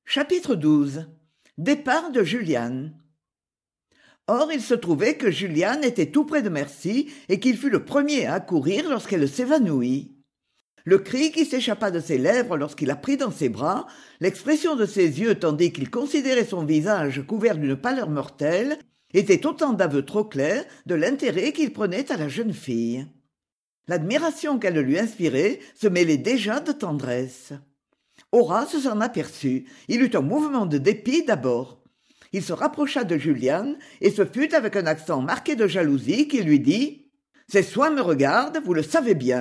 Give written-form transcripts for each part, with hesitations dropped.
Chapitre 12. Départ de Julian. Or il se trouvait que Julian était tout près de Mercy et qu'il fut le premier à accourir lorsqu'elle s'évanouit. Le cri qui s'échappa de ses lèvres lorsqu'il la prit dans ses bras, l'expression de ses yeux tandis qu'il considérait son visage couvert d'une pâleur mortelle, étaient autant d'aveux trop clairs de l'intérêt qu'il prenait à la jeune fille. L'admiration qu'elle lui inspirait se mêlait déjà de tendresse. Horace s'en aperçut. Il eut un mouvement de dépit d'abord. Il se rapprocha de Julian, et ce fut avec un accent marqué de jalousie qu'il lui dit « Ces soins me regardent, vous le savez bien. »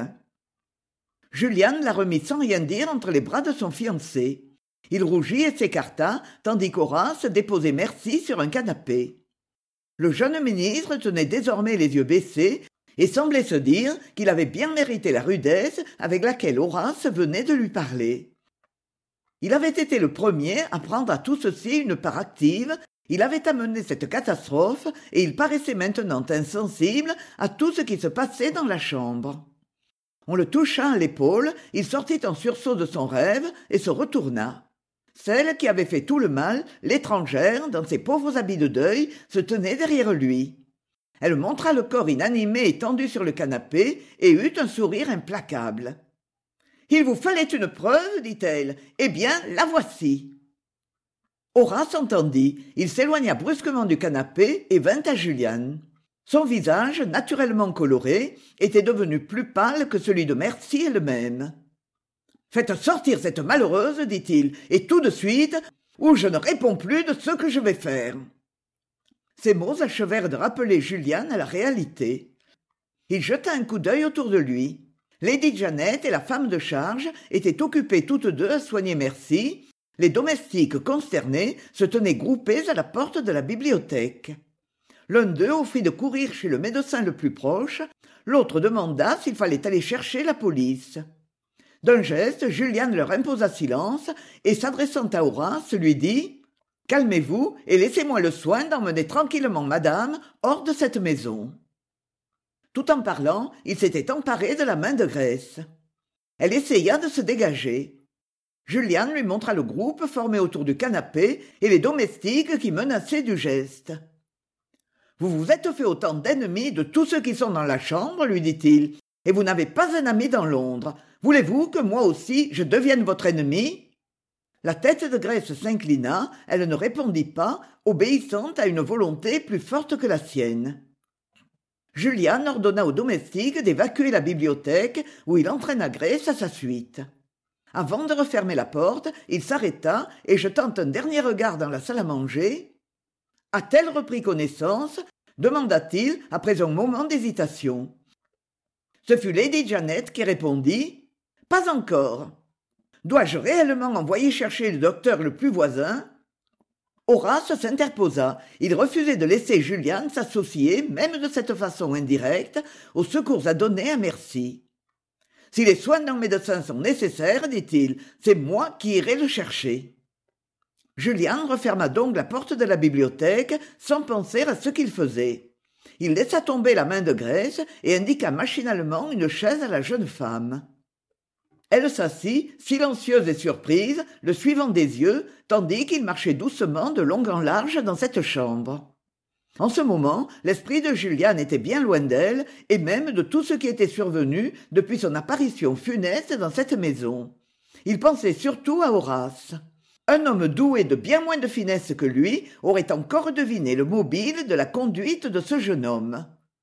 Julian la remit sans rien dire entre les bras de son fiancé. Il rougit et s'écarta, tandis qu'Horace déposait Mercy sur un canapé. Le jeune ministre tenait désormais les yeux baissés et semblait se dire qu'il avait bien mérité la rudesse avec laquelle Horace venait de lui parler. Il avait été le premier à prendre à tout ceci une part active, il avait amené cette catastrophe et il paraissait maintenant insensible à tout ce qui se passait dans la chambre. On le toucha à l'épaule, il sortit en sursaut de son rêve et se retourna. Celle qui avait fait tout le mal, l'étrangère, dans ses pauvres habits de deuil, se tenait derrière lui. Elle montra le corps inanimé étendu sur le canapé et eut un sourire implacable. « Il vous fallait une preuve, dit-elle. Eh bien, la voici. » Horace entendit. Il s'éloigna brusquement du canapé et vint à Julian. Son visage, naturellement coloré, était devenu plus pâle que celui de Mercy elle-même. « Faites sortir cette malheureuse, dit-il, et tout de suite, ou je ne réponds plus de ce que je vais faire. » Ces mots achevèrent de rappeler Julian à la réalité. Il jeta un coup d'œil autour de lui. Lady Janet et la femme de charge étaient occupées toutes deux à soigner Mercy. Les domestiques consternés se tenaient groupés à la porte de la bibliothèque. L'un d'eux offrit de courir chez le médecin le plus proche, l'autre demanda s'il fallait aller chercher la police. D'un geste, Julian leur imposa silence et, s'adressant à Horace, lui dit « Calmez-vous et laissez-moi le soin d'emmener tranquillement madame hors de cette maison. » Tout en parlant, il s'était emparé de la main de Grace. Elle essaya de se dégager. Julian lui montra le groupe formé autour du canapé et les domestiques qui menaçaient du geste. « Vous vous êtes fait autant d'ennemis de tous ceux qui sont dans la chambre, lui dit-il, et vous n'avez pas un ami dans Londres. Voulez-vous que moi aussi je devienne votre ennemi ?» La tête de Grace s'inclina, elle ne répondit pas, obéissant à une volonté plus forte que la sienne. Julian ordonna aux domestiques d'évacuer la bibliothèque où il entraîna Grace à sa suite. Avant de refermer la porte, il s'arrêta et jetant un dernier regard dans la salle à manger. « A-t-elle repris connaissance ?» demanda-t-il après un moment d'hésitation. Ce fut Lady Janet qui répondit « Pas encore. Dois-je réellement envoyer chercher le docteur le plus voisin ?» Horace s'interposa. Il refusait de laisser Julian s'associer, même de cette façon indirecte, aux secours à donner à Mercy. « Si les soins d'un médecin sont nécessaires, dit-il, c'est moi qui irai le chercher. » Julian referma donc la porte de la bibliothèque sans penser à ce qu'il faisait. Il laissa tomber la main de Grace et indiqua machinalement une chaise à la jeune femme. Elle s'assit, silencieuse et surprise, le suivant des yeux, tandis qu'il marchait doucement de long en large dans cette chambre. En ce moment, l'esprit de Julian était bien loin d'elle, et même de tout ce qui était survenu depuis son apparition funeste dans cette maison. Il pensait surtout à Horace. Un homme doué de bien moins de finesse que lui aurait encore deviné le mobile de la conduite de ce jeune homme.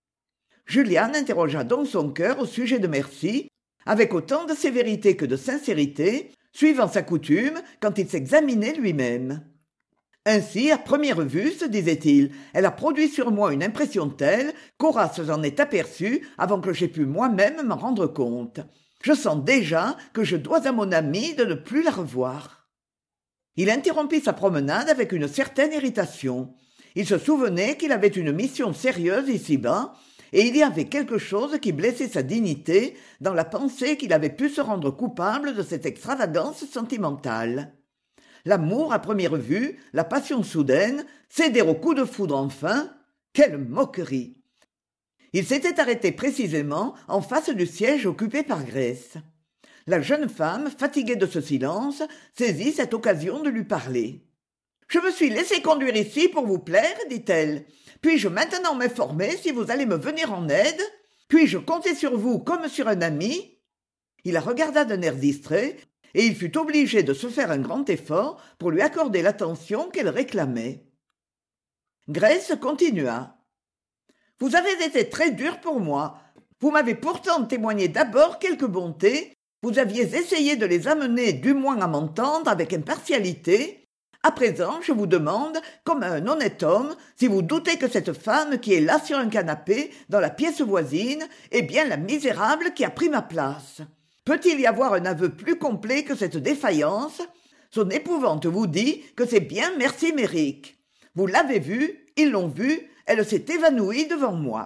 Julian interrogea donc son cœur au sujet de Mercy, avec autant de sévérité que de sincérité, suivant sa coutume quand il s'examinait lui-même. Ainsi, à première vue, se disait-il, elle a produit sur moi une impression telle qu'Horace s'en est aperçu avant que j'aie pu moi-même m'en rendre compte. Je sens déjà que je dois à mon ami de ne plus la revoir. Il interrompit sa promenade avec une certaine irritation. Il se souvenait qu'il avait une mission sérieuse ici-bas, et il y avait quelque chose qui blessait sa dignité dans la pensée qu'il avait pu se rendre coupable de cette extravagance sentimentale. L'amour à première vue, la passion soudaine, céder au coup de foudre enfin, quelle moquerie! Il s'était arrêté précisément en face du siège occupé par Grace. La jeune femme, fatiguée de ce silence, saisit cette occasion de lui parler. « Je me suis laissé conduire ici pour vous plaire, dit-elle. Puis-je maintenant m'informer si vous allez me venir en aide? Puis-je compter sur vous comme sur un ami ?» Il la regarda d'un air distrait, et il fut obligé de se faire un grand effort pour lui accorder l'attention qu'elle réclamait. Grace continua. « Vous avez été très dur pour moi. Vous m'avez pourtant témoigné d'abord quelques bontés. Vous aviez essayé de les amener du moins à m'entendre avec impartialité. À présent, je vous demande, comme à un honnête homme, si vous doutez que cette femme qui est là sur un canapé, dans la pièce voisine, est bien la misérable qui a pris ma place. Peut-il y avoir un aveu plus complet que cette défaillance? Son épouvante vous dit que c'est bien Mercy Merrick. Vous l'avez vue, ils l'ont vue, elle s'est évanouie devant moi. »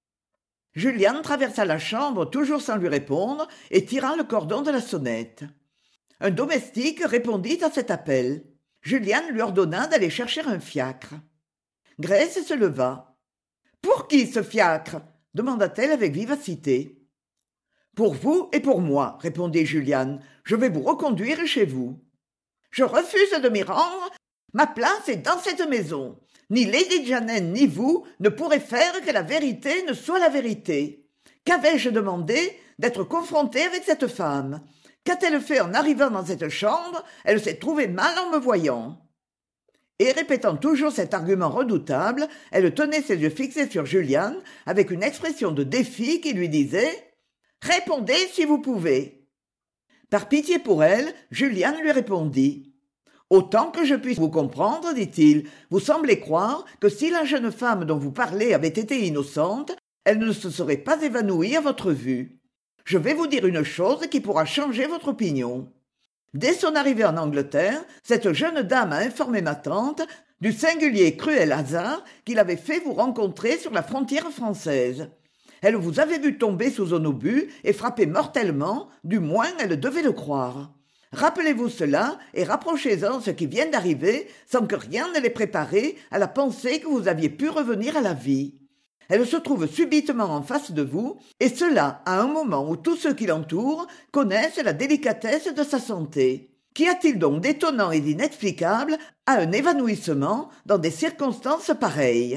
Julian traversa la chambre toujours sans lui répondre et tira le cordon de la sonnette. Un domestique répondit à cet appel. Julian lui ordonna d'aller chercher un fiacre. Grace se leva. « Pour qui ce fiacre ?» demanda-t-elle avec vivacité. « Pour vous et pour moi, » répondit Julian. « Je vais vous reconduire chez vous. »« Je refuse de m'y rendre. Ma place est dans cette maison. Ni Lady Janet ni vous ne pourrez faire que la vérité ne soit la vérité. Qu'avais-je demandé? D'être confronté avec cette femme. Qu'a-t-elle fait en arrivant dans cette chambre? Elle s'est trouvée mal en me voyant. » Et répétant toujours cet argument redoutable, elle tenait ses yeux fixés sur Julian avec une expression de défi qui lui disait « Répondez si vous pouvez. » Par pitié pour elle, Julian lui répondit. « Autant que je puisse vous comprendre, dit-il, vous semblez croire que si la jeune femme dont vous parlez avait été innocente, elle ne se serait pas évanouie à votre vue. Je vais vous dire une chose qui pourra changer votre opinion. Dès son arrivée en Angleterre, cette jeune dame a informé ma tante du singulier et cruel hasard qui l'avait fait vous rencontrer sur la frontière française. Elle vous avait vu tomber sous un obus et frapper mortellement, du moins elle devait le croire. Rappelez-vous cela et rapprochez-en ce qui vient d'arriver sans que rien ne l'ait préparé à la pensée que vous aviez pu revenir à la vie. Elle se trouve subitement en face de vous, et cela à un moment où tous ceux qui l'entourent connaissent la délicatesse de sa santé. Qu'y a-t-il donc d'étonnant et d'inexplicable à un évanouissement dans des circonstances pareilles?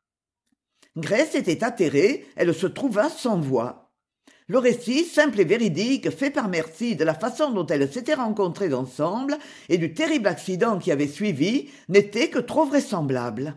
Grace était atterrée, elle se trouva sans voix. Le récit, simple et véridique, fait par Mercy de la façon dont elles s'étaient rencontrées ensemble et du terrible accident qui avait suivi, n'était que trop vraisemblable.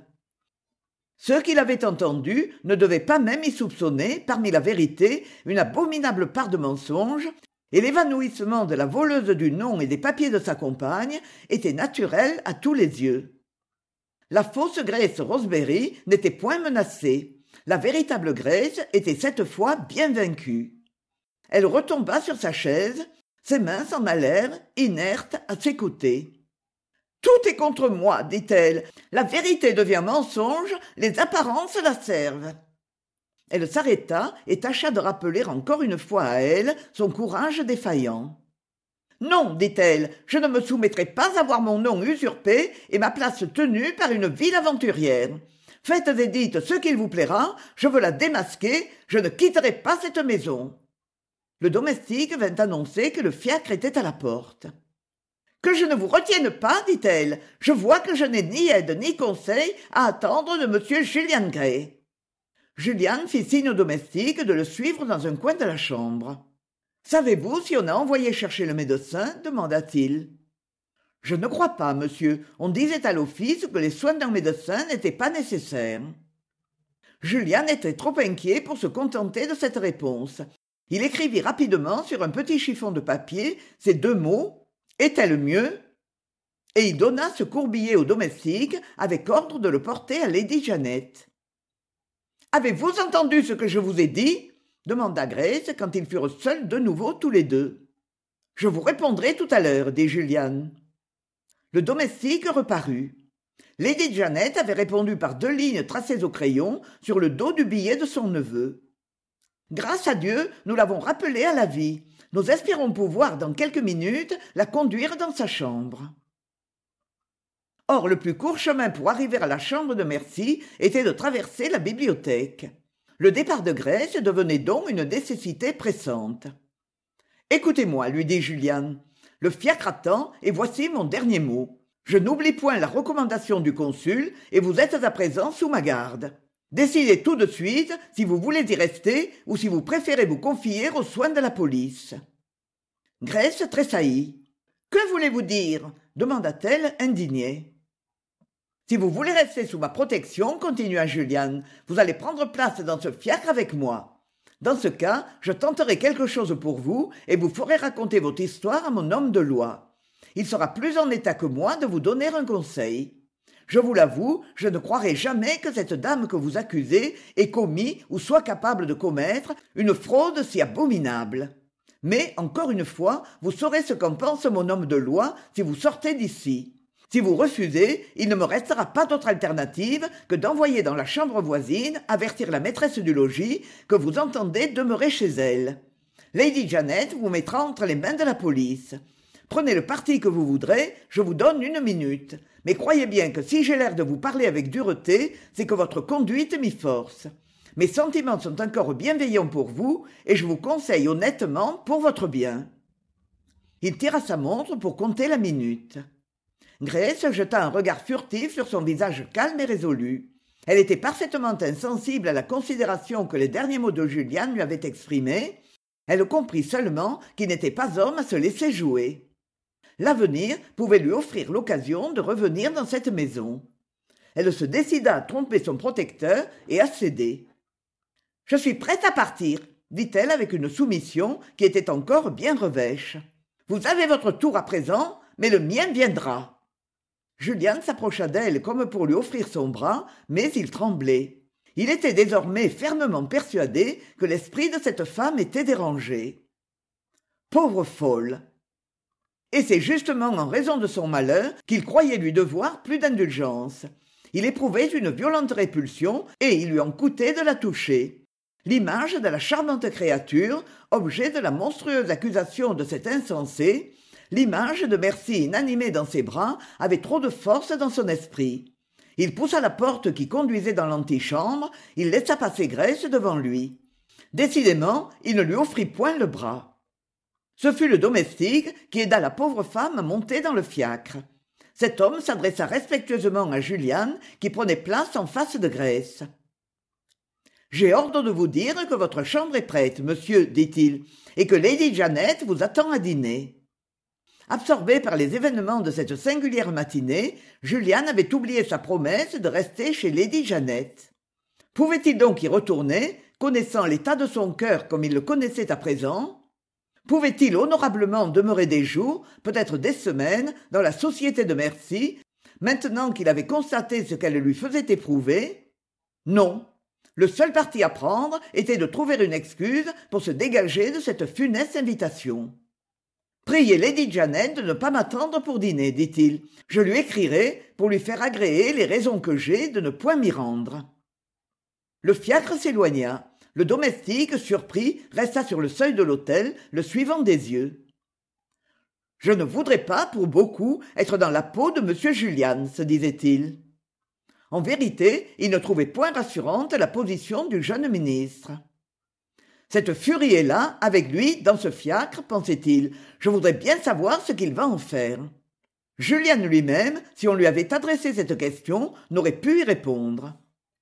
Ceux qui l'avaient entendu ne devaient pas même y soupçonner, parmi la vérité, une abominable part de mensonge, et l'évanouissement de la voleuse du nom et des papiers de sa compagne était naturel à tous les yeux. La fausse Grace Roseberry n'était point menacée. La véritable Grace était cette fois bien vaincue. Elle retomba sur sa chaise, ses mains s'en allèrent, inertes, à s'écouter. « Tout est contre moi, dit-elle. La vérité devient mensonge, les apparences la servent. » Elle s'arrêta et tâcha de rappeler encore une fois à elle son courage défaillant. « Non, dit-elle, je ne me soumettrai pas à voir mon nom usurpé et ma place tenue par une vile aventurière. Faites et dites ce qu'il vous plaira, je veux la démasquer, je ne quitterai pas cette maison. » Le domestique vint annoncer que le fiacre était à la porte. « Que je ne vous retienne pas, dit-elle, je vois que je n'ai ni aide ni conseil à attendre de monsieur Julian Gray. » Julian fit signe au domestique de le suivre dans un coin de la chambre. « Savez-vous si on a envoyé chercher le médecin ?» demanda-t-il. « Je ne crois pas, monsieur. On disait à l'office que les soins d'un médecin n'étaient pas nécessaires. » Julian était trop inquiet pour se contenter de cette réponse. Il écrivit rapidement sur un petit chiffon de papier ces deux mots « Est-elle mieux ?» et il donna ce courbillet au domestique avec ordre de le porter à Lady Janet. « Avez-vous entendu ce que je vous ai dit ?» demanda Grace quand ils furent seuls de nouveau tous les deux. « Je vous répondrai tout à l'heure, dit Julian. » Le domestique reparut. Lady Janet avait répondu par 2 lignes tracées au crayon sur le dos du billet de son neveu. « Grâce à Dieu, nous l'avons rappelée à la vie. Nous espérons pouvoir, dans quelques minutes, la conduire dans sa chambre. » Or, le plus court chemin pour arriver à la chambre de Mercy était de traverser la bibliothèque. Le départ de Grace devenait donc une nécessité pressante. « Écoutez-moi, lui dit Julien. Le fiacre attend, et voici mon dernier mot. Je n'oublie point la recommandation du consul, et vous êtes à présent sous ma garde. Décidez tout de suite si vous voulez y rester ou si vous préférez vous confier aux soins de la police. Grèce tressaillit. Que voulez-vous dire demanda-t-elle indignée. Si vous voulez rester sous ma protection, continua Julien, vous allez prendre place dans ce fiacre avec moi. Dans ce cas, je tenterai quelque chose pour vous et vous ferai raconter votre histoire à mon homme de loi. Il sera plus en état que moi de vous donner un conseil. Je vous l'avoue, je ne croirai jamais que cette dame que vous accusez ait commis ou soit capable de commettre une fraude si abominable. Mais, encore une fois, vous saurez ce qu'en pense mon homme de loi si vous sortez d'ici. Si vous refusez, il ne me restera pas d'autre alternative que d'envoyer dans la chambre voisine avertir la maîtresse du logis que vous entendez demeurer chez elle. Lady Janet vous mettra entre les mains de la police. Prenez le parti que vous voudrez, je vous donne 1 minute. Mais croyez bien que si j'ai l'air de vous parler avec dureté, c'est que votre conduite m'y force. Mes sentiments sont encore bienveillants pour vous, et je vous conseille honnêtement pour votre bien. Il tira sa montre pour compter la minute. Grèce jeta un regard furtif sur son visage calme et résolu. Elle était parfaitement insensible à la considération que les derniers mots de Julien lui avaient exprimée. Elle comprit seulement qu'il n'était pas homme à se laisser jouer. L'avenir pouvait lui offrir l'occasion de revenir dans cette maison. Elle se décida à tromper son protecteur et à céder. « Je suis prête à partir, » dit-elle avec une soumission qui était encore bien revêche. « Vous avez votre tour à présent, mais le mien viendra. » Julien s'approcha d'elle comme pour lui offrir son bras, mais il tremblait. Il était désormais fermement persuadé que l'esprit de cette femme était dérangé. Pauvre folle! Et c'est justement en raison de son malheur qu'il croyait lui devoir plus d'indulgence. Il éprouvait une violente répulsion et il lui en coûtait de la toucher. L'image de la charmante créature, objet de la monstrueuse accusation de cet insensé, l'image de Mercy inanimée dans ses bras avait trop de force dans son esprit. Il poussa la porte qui conduisait dans l'antichambre, il laissa passer Grèce devant lui. Décidément, il ne lui offrit point le bras. Ce fut le domestique qui aida la pauvre femme à monter dans le fiacre. Cet homme s'adressa respectueusement à Julien, qui prenait place en face de Grèce. « J'ai ordre de vous dire que votre chambre est prête, monsieur, dit-il, et que Lady Janet vous attend à dîner. » Absorbé par les événements de cette singulière matinée, Julien avait oublié sa promesse de rester chez Lady Janet. Pouvait-il donc y retourner, connaissant l'état de son cœur comme il le connaissait à présent ? Pouvait-il honorablement demeurer des jours, peut-être des semaines, dans la société de Mercy, maintenant qu'il avait constaté ce qu'elle lui faisait éprouver ? Non. Le seul parti à prendre était de trouver une excuse pour se dégager de cette funeste invitation. « Priez Lady Janet de ne pas m'attendre pour dîner, dit-il. Je lui écrirai pour lui faire agréer les raisons que j'ai de ne point m'y rendre. » Le fiacre s'éloigna. Le domestique, surpris, resta sur le seuil de l'hôtel, le suivant des yeux. « Je ne voudrais pas, pour beaucoup, être dans la peau de M. Julien, se disait-il. En vérité, il ne trouvait point rassurante la position du jeune ministre. Cette furie est là, avec lui, dans ce fiacre, pensait-il. Je voudrais bien savoir ce qu'il va en faire. Julien lui-même, si on lui avait adressé cette question, n'aurait pu y répondre.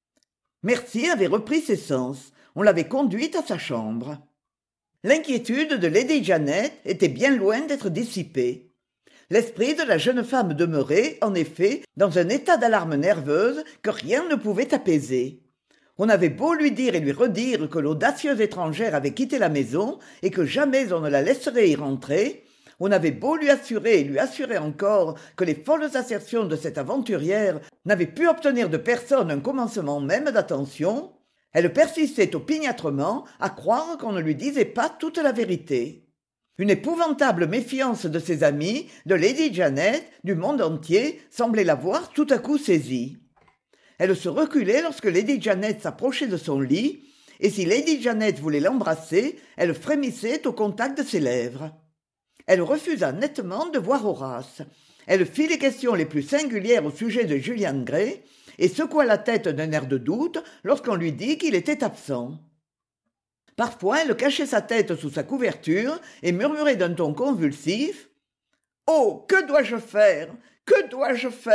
Mercy avait repris ses sens. On l'avait conduite à sa chambre. L'inquiétude de Lady Janet était bien loin d'être dissipée. L'esprit de la jeune femme demeurait, en effet, dans un état d'alarme nerveuse que rien ne pouvait apaiser. On avait beau lui dire et lui redire que l'audacieuse étrangère avait quitté la maison et que jamais on ne la laisserait y rentrer, on avait beau lui assurer et lui assurer encore que les folles assertions de cette aventurière n'avaient pu obtenir de personne un commencement même d'attention, elle persistait opiniâtrement à croire qu'on ne lui disait pas toute la vérité. Une épouvantable méfiance de ses amis, de Lady Janet, du monde entier, semblait l'avoir tout à coup saisie. Elle se reculait lorsque Lady Janet s'approchait de son lit, et si Lady Janet voulait l'embrasser, elle frémissait au contact de ses lèvres. Elle refusa nettement de voir Horace. Elle fit les questions les plus singulières au sujet de Julian Gray, et secoua la tête d'un air de doute lorsqu'on lui dit qu'il était absent. Parfois, elle cachait sa tête sous sa couverture et murmurait d'un ton convulsif « Oh, que dois-je faire? Que dois-je faire ?»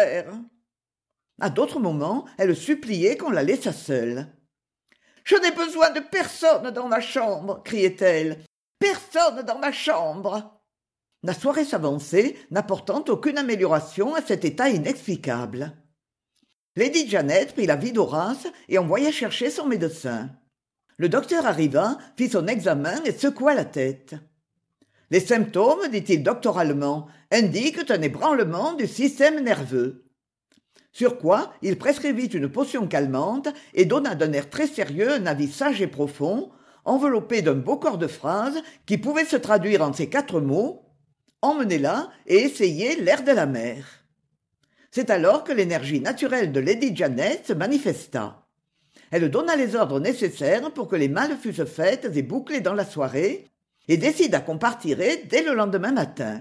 À d'autres moments, elle suppliait qu'on la laissât seule. « Je n'ai besoin de personne dans ma chambre !» criait-elle. « Personne dans ma chambre !» La soirée s'avançait, n'apportant aucune amélioration à cet état inexplicable. Lady Janet prit la vie d'Horace et envoya chercher son médecin. Le docteur arriva, fit son examen et secoua la tête. « Les symptômes, dit-il doctoralement, indiquent un ébranlement du système nerveux. » Sur quoi il prescrivit une potion calmante et donna d'un air très sérieux un avis sage et profond, enveloppé d'un beau corps de phrases qui pouvait se traduire en ces 4 mots « Emmenez-la et essayez l'air de la mer ». C'est alors que l'énergie naturelle de Lady Janet se manifesta. Elle donna les ordres nécessaires pour que les malles fussent faites et bouclées dans la soirée, et décida qu'on partirait dès le lendemain matin.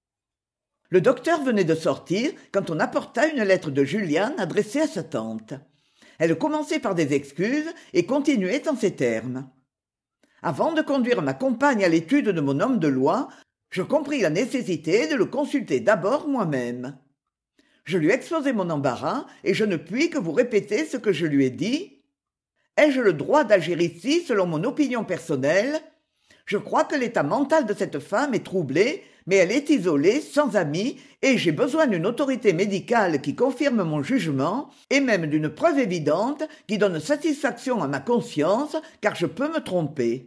Le docteur venait de sortir quand on apporta une lettre de Julian adressée à sa tante. Elle commençait par des excuses et continuait en ces termes. « Avant de conduire ma compagne à l'étude de mon homme de loi, je compris la nécessité de le consulter d'abord moi-même. Je lui exposai mon embarras et je ne puis que vous répéter ce que je lui ai dit. Ai-je le droit d'agir ici selon mon opinion personnelle ? Je crois que l'état mental de cette femme est troublé, mais elle est isolée, sans amis, et j'ai besoin d'une autorité médicale qui confirme mon jugement, et même d'une preuve évidente qui donne satisfaction à ma conscience, car je peux me tromper.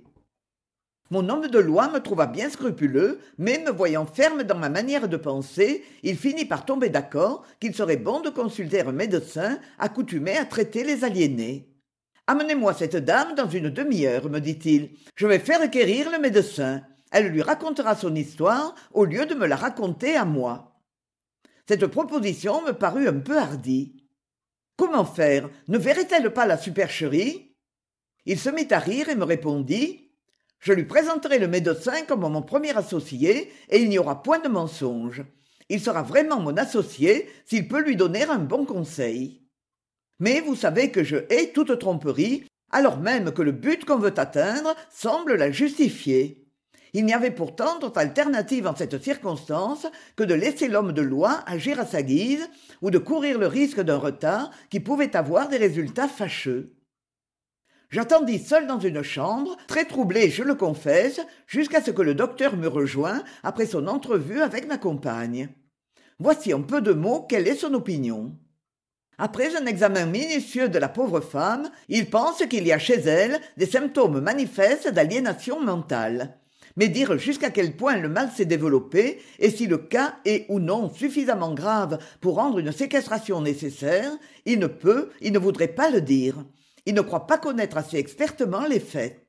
Mon homme de loi me trouva bien scrupuleux, mais me voyant ferme dans ma manière de penser, il finit par tomber d'accord qu'il serait bon de consulter un médecin accoutumé à traiter les aliénés. « Amenez-moi cette dame dans une demi-heure, me dit-il. Je vais faire quérir le médecin. Elle lui racontera son histoire au lieu de me la raconter à moi. » Cette proposition me parut un peu hardie. Comment faire? Ne verrait-elle pas la supercherie? Il se mit à rire et me répondit « Je lui présenterai le médecin comme mon premier associé et il n'y aura point de mensonge. Il sera vraiment mon associé s'il peut lui donner un bon conseil. Mais vous savez que je hais toute tromperie, alors même que le but qu'on veut atteindre semble la justifier. Il n'y avait pourtant d'autre alternative en cette circonstance que de laisser l'homme de loi agir à sa guise ou de courir le risque d'un retard qui pouvait avoir des résultats fâcheux. J'attendis seul dans une chambre, très troublé, je le confesse, jusqu'à ce que le docteur me rejoint après son entrevue avec ma compagne. Voici en peu de mots quelle est son opinion. Après un examen minutieux de la pauvre femme, il pense qu'il y a chez elle des symptômes manifestes d'aliénation mentale. Mais dire jusqu'à quel point le mal s'est développé et si le cas est ou non suffisamment grave pour rendre une séquestration nécessaire, il ne voudrait pas le dire. Il ne croit pas connaître assez expertement les faits.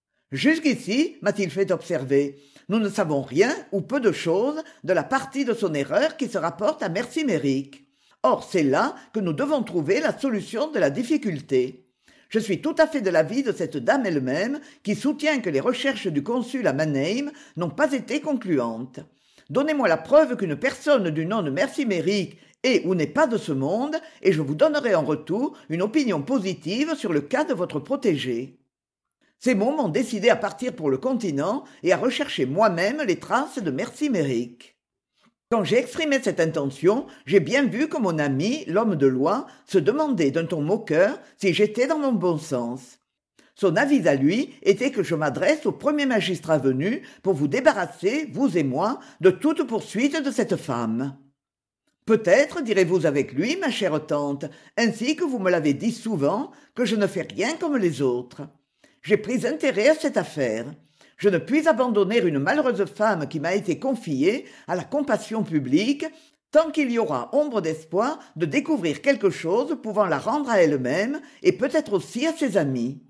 Jusqu'ici, m'a-t-il fait observer, nous ne savons rien ou peu de choses de la partie de son erreur qui se rapporte à Mercy Merrick. Or, c'est là que nous devons trouver la solution de la difficulté. Je suis tout à fait de l'avis de cette dame elle-même qui soutient que les recherches du consul à Mannheim n'ont pas été concluantes. Donnez-moi la preuve qu'une personne du nom de Mercy Merrick est ou n'est pas de ce monde et je vous donnerai en retour une opinion positive sur le cas de votre protégé. » Ces mots m'ont décidé à partir pour le continent et à rechercher moi-même les traces de Mercy Merrick. Quand j'ai exprimé cette intention, j'ai bien vu que mon ami, l'homme de loi, se demandait d'un ton moqueur si j'étais dans mon bon sens. Son avis à lui était que je m'adresse au premier magistrat venu pour vous débarrasser, vous et moi, de toute poursuite de cette femme. Peut-être direz-vous avec lui, ma chère tante, ainsi que vous me l'avez dit souvent, que je ne fais rien comme les autres. J'ai pris intérêt à cette affaire. Je ne puis abandonner une malheureuse femme qui m'a été confiée à la compassion publique tant qu'il y aura ombre d'espoir de découvrir quelque chose pouvant la rendre à elle-même et peut-être aussi à ses amis.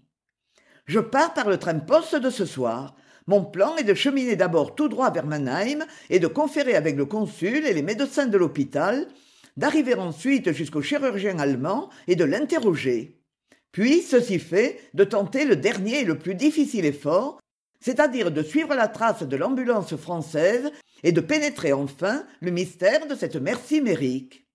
Je pars par le train-poste de ce soir. Mon plan est de cheminer d'abord tout droit vers Mannheim et de conférer avec le consul et les médecins de l'hôpital, d'arriver ensuite jusqu'au chirurgien allemand et de l'interroger. Puis, ceci fait, de tenter le dernier et le plus difficile effort, c'est-à-dire de suivre la trace de l'ambulance française et de pénétrer enfin le mystère de cette Mercy Merrick.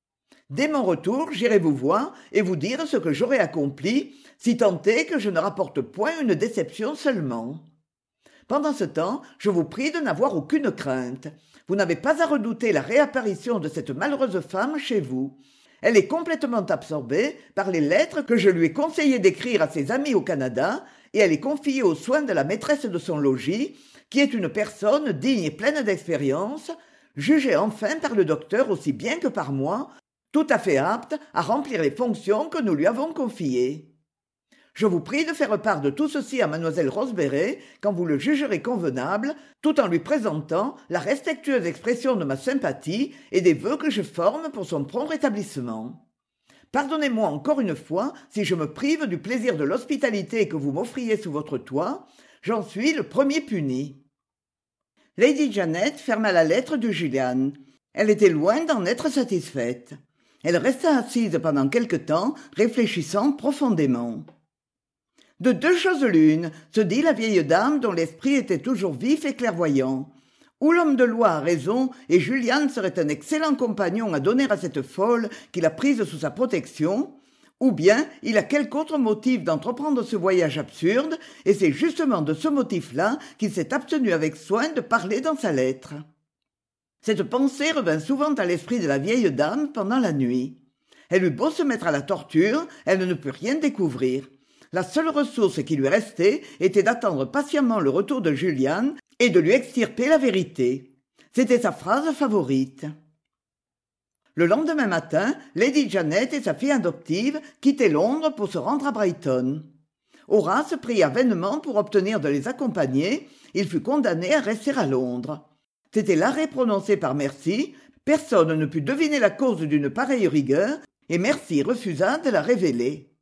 Dès mon retour, j'irai vous voir et vous dire ce que j'aurai accompli, si tant est que je ne rapporte point une déception seulement. Pendant ce temps, je vous prie de n'avoir aucune crainte. Vous n'avez pas à redouter la réapparition de cette malheureuse femme chez vous. Elle est complètement absorbée par les lettres que je lui ai conseillé d'écrire à ses amis au Canada, et elle est confiée aux soins de la maîtresse de son logis, qui est une personne digne et pleine d'expérience, jugée enfin par le docteur aussi bien que par moi, tout à fait apte à remplir les fonctions que nous lui avons confiées. Je vous prie de faire part de tout ceci à mademoiselle Rosebery quand vous le jugerez convenable, tout en lui présentant la respectueuse expression de ma sympathie et des vœux que je forme pour son prompt rétablissement. Pardonnez-moi encore une fois si je me prive du plaisir de l'hospitalité que vous m'offriez sous votre toit, j'en suis le premier puni. Lady Janet ferma la lettre de Julian. Elle était loin d'en être satisfaite. Elle resta assise pendant quelque temps, réfléchissant profondément. De deux choses l'une, se dit la vieille dame dont l'esprit était toujours vif et clairvoyant. Ou l'homme de loi a raison, et Julian serait un excellent compagnon à donner à cette folle qu'il a prise sous sa protection, ou bien il a quelque autre motif d'entreprendre ce voyage absurde, et c'est justement de ce motif-là qu'il s'est abstenu avec soin de parler dans sa lettre. Cette pensée revint souvent à l'esprit de la vieille dame pendant la nuit. Elle eut beau se mettre à la torture, elle ne put rien découvrir. La seule ressource qui lui restait était d'attendre patiemment le retour de Julian et de lui extirper la vérité. C'était sa phrase favorite. Le lendemain matin, Lady Janet et sa fille adoptive quittaient Londres pour se rendre à Brighton. Horace pria vainement pour obtenir de les accompagner. Il fut condamné à rester à Londres. C'était l'arrêt prononcé par Mercy. Personne ne put deviner la cause d'une pareille rigueur, et Mercy refusa de la révéler.